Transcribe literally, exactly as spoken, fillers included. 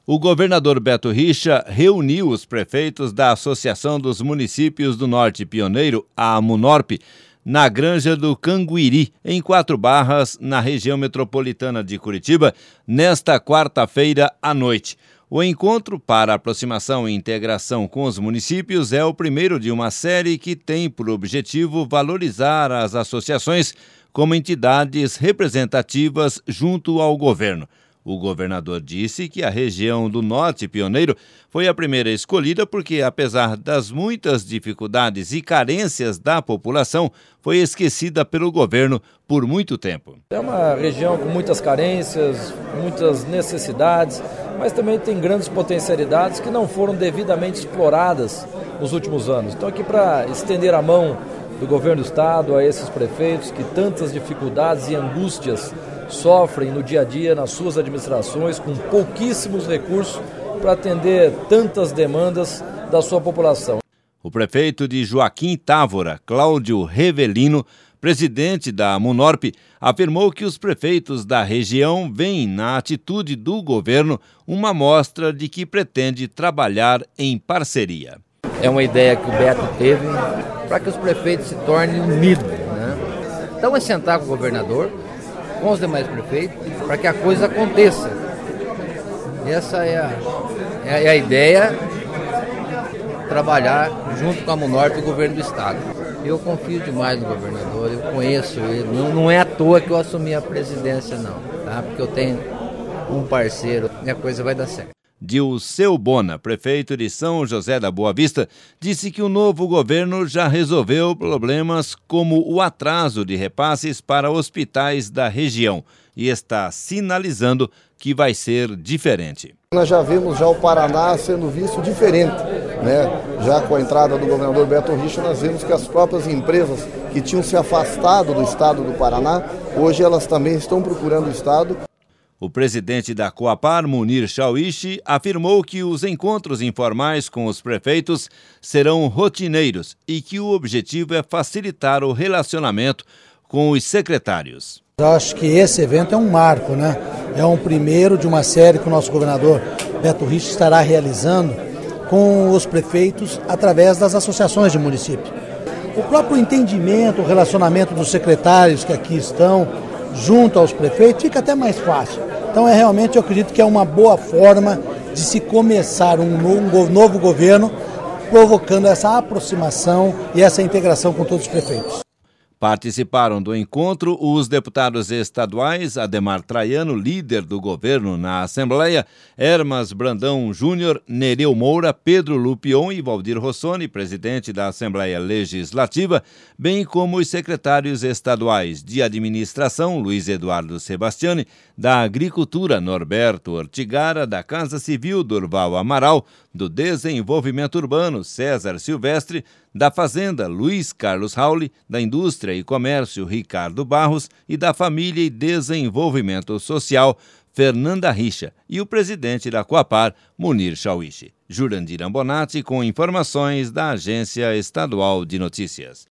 O governador Beto Richa reuniu os prefeitos da Associação dos Municípios do Norte Pioneiro, a Munorp, na Granja do Canguiri, em Quatro Barras, na região metropolitana de Curitiba, nesta quarta-feira à noite. O encontro para aproximação e integração com os municípios é o primeiro de uma série que tem por objetivo valorizar as associações como entidades representativas junto ao governo. O governador disse que a região do Norte Pioneiro foi a primeira escolhida porque, apesar das muitas dificuldades e carências da população, foi esquecida pelo governo por muito tempo. É uma região com muitas carências, muitas necessidades, mas também tem grandes potencialidades que não foram devidamente exploradas nos últimos anos. Então, aqui para estender a mão do governo do estado a esses prefeitos que tantas dificuldades e angústias sofrem no dia a dia nas suas administrações, com pouquíssimos recursos para atender tantas demandas da sua população. O prefeito de Joaquim Távora, Cláudio Revelino, presidente da Munorp, afirmou que os prefeitos da região veem na atitude do governo uma mostra de que pretende trabalhar em parceria. É uma ideia que o Beto teve para que os prefeitos se tornem unidos, né? Então é sentar com o governador, com os demais prefeitos, para que a coisa aconteça. Essa é a, é a ideia, trabalhar junto com a Munorp e o governo do estado. Eu confio demais no governador, eu conheço ele, não, não é à toa que eu assumi a presidência não, tá? Porque eu tenho um parceiro e a coisa vai dar certo. Dilceu Bona, prefeito de São José da Boa Vista, disse que o novo governo já resolveu problemas como o atraso de repasses para hospitais da região e está sinalizando que vai ser diferente. Nós já vemos já o Paraná sendo visto diferente, né? Já com a entrada do governador Beto Richa, nós vemos que as próprias empresas que tinham se afastado do estado do Paraná, hoje elas também estão procurando o estado. O presidente da Coapar, Munir Chauishi, afirmou que os encontros informais com os prefeitos serão rotineiros e que o objetivo é facilitar o relacionamento com os secretários. Eu acho que esse evento é um marco, né? É um primeiro de uma série que o nosso governador Beto Richa estará realizando com os prefeitos através das associações de município. O próprio entendimento, o relacionamento dos secretários que aqui estão junto aos prefeitos fica até mais fácil. Então, é realmente, eu acredito que é uma boa forma de se começar um novo governo, provocando essa aproximação e essa integração com todos os prefeitos. Participaram do encontro os deputados estaduais Ademar Traiano, líder do governo na Assembleia, Hermas Brandão Júnior, Nereu Moura, Pedro Lupion e Valdir Rossoni, presidente da Assembleia Legislativa, bem como os secretários estaduais de Administração, Luiz Eduardo Sebastiani, da Agricultura, Norberto Ortigara, da Casa Civil, Durval Amaral, do Desenvolvimento Urbano, César Silvestre, da Fazenda, Luiz Carlos Rauli, da Indústria e Comércio, Ricardo Barros e da Família e Desenvolvimento Social, Fernanda Richa, e o presidente da Coapar, Munir Chauishi. Jurandir Ambonati com informações da Agência Estadual de Notícias.